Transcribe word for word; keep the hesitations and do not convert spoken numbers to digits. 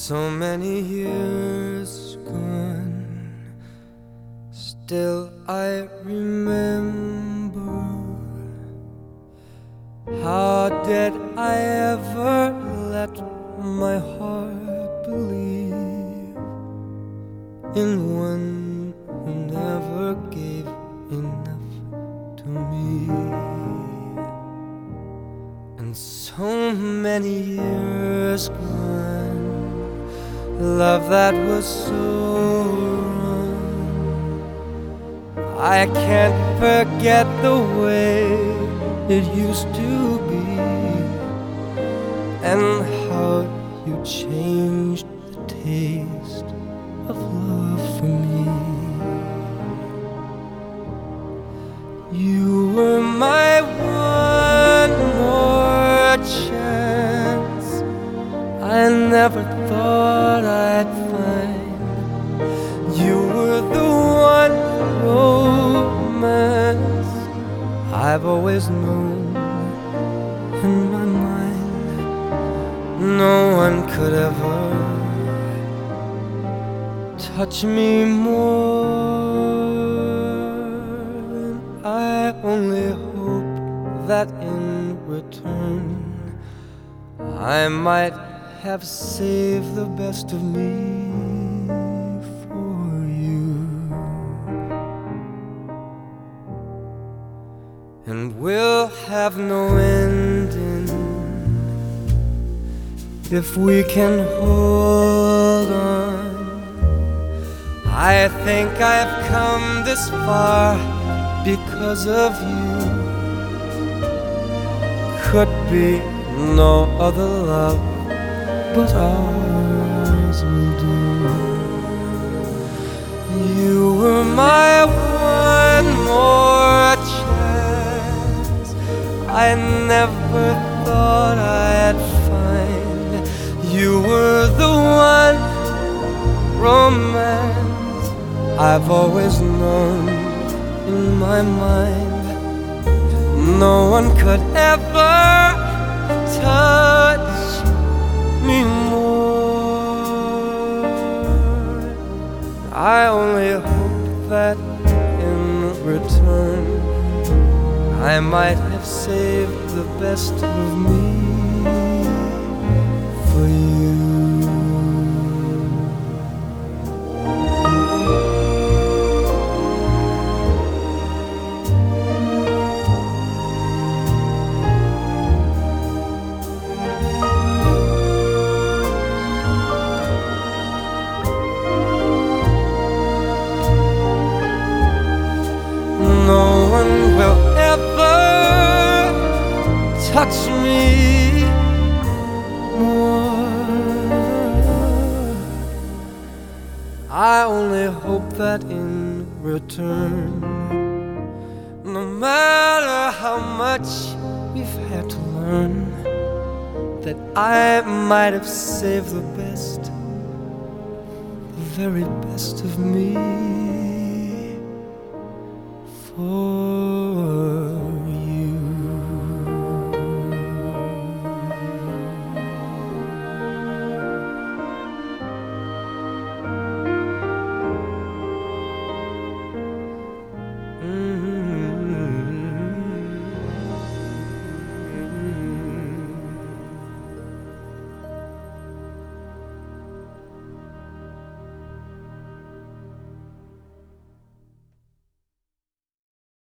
So many years gone, still I remember. How did I ever let my heart believe in one who never gave enough to me? And so many years gone, love that was so wrong. I can't forget the way it used to be, and how you changed the taste of love for me. You were my one more chance I never thought I'd find. You were the one romance I've always known in my mind. No one could ever touch me more. And I only hope that in return I might have saved the best of me for you. And we'll have no ending if we can hold on. I think I've come this far because of you. Could be no other love but ours will do. You were my one more chance I never thought I'd find. You were the one romance I've always known in my mind. No one could ever touch me more. I only hope that in return I might have saved the best of me for you. No one will ever touch me more. I only hope that in return, no matter how much we've had to learn, that I might have saved the best, the very best of me for